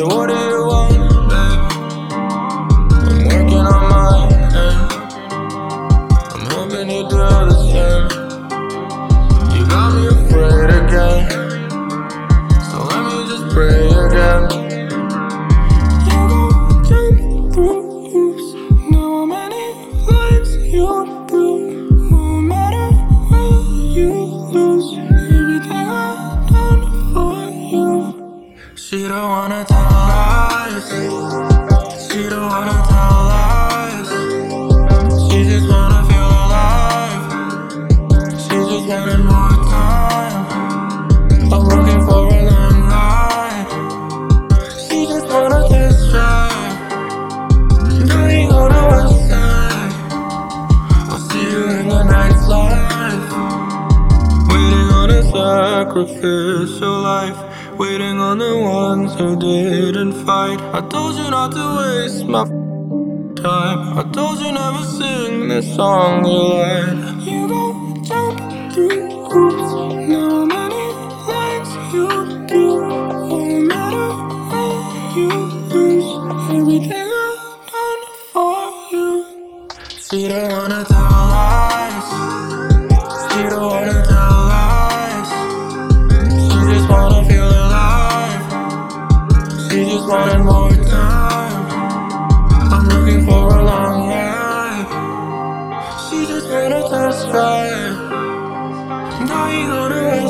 what do you want, babe? I'm working on my end. I'm hoping you do the same. You got me afraid again, so let me just pray again. You gon' jump through hoops. Know how many lives you've through. No matter when you lose, everything I've done for you. She don't wanna tell lies. She don't wanna tell lies. She just wanna feel alive. She just wanted more time. I'm looking for a long life. She just wanna test drive. Now you go to west side. I'll see you in the night's life. Waiting on a sacrificial life. Waiting on the ones who didn't fight. I told you not to waste my time. I told you never sing this song you like. You gon' jump through hoops. Know how many lives you do. No matter when you lose, everything I've done for you. She don't wanna tell lies. She don't wanna tell lies. She just wanna feel alive. She just wanted more time. I'm looking for a long life. She just wanna test drive. Now you go to